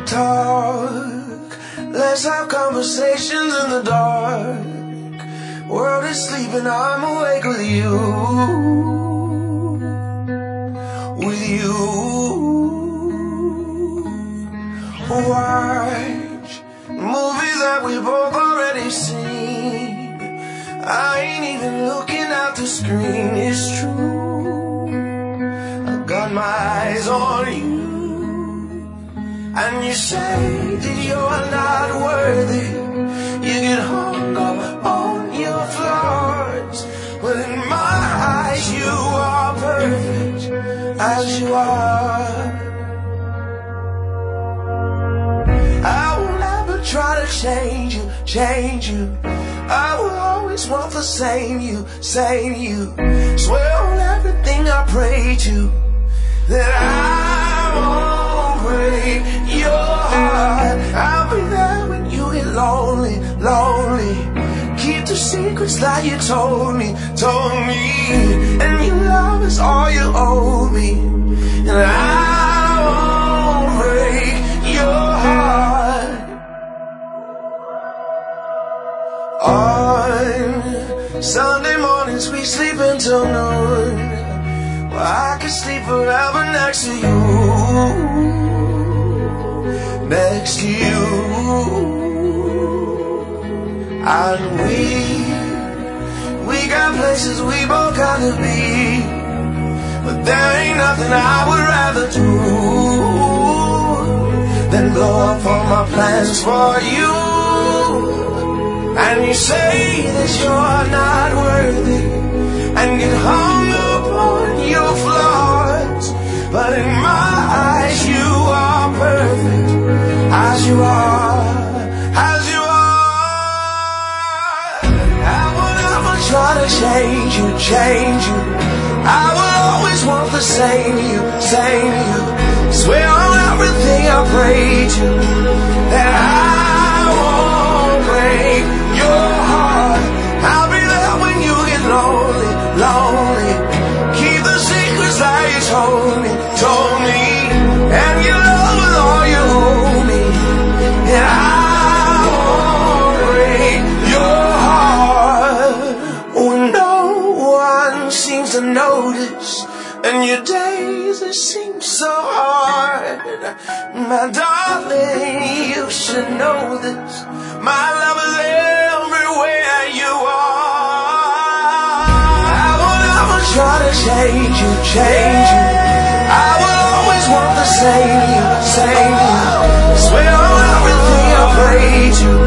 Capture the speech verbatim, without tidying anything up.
talk, let's have conversations in the dark. World is sleeping, I'm awake with you, with you. Watch movies that we both already seen. I ain't even looking at the screen, it's true. I've got my eyes on you, and you say that you're not worthy. You get hung up on your flaws, but in my eyes you are perfect as you are. I will never try to change you, change you. I will always want the same you, same you. Swear on everything I pray to that I won't break your heart. I'll be there when you get lonely, lonely. Keep the secrets that you told me, told me. And your love is all you owe me, and I won't break your heart. On Sunday mornings we sleep until noon. Well, I could sleep forever next to you, next to you. And we, we got places we both gotta be, but there ain't nothing I would rather do than blow up all my plans for you. And you say that you're not worthy, and get hung up on your flaws, but in my eyes you are perfect as you are, as you are. I will never try to change you, change you. I will always want the same you, same you. Swear on everything I pray to that I won't break your heart. I'll be there when you get lonely, lonely. Keep the secrets that you told me, told me. And your love is all you owe me, and I won't break your heart. When no one seems to notice, and your days they seem so hard, my darling, you should know this. My love is everywhere you are. I will never try to change you, change you. I will always want the same you, same you. Swear on everything I pray to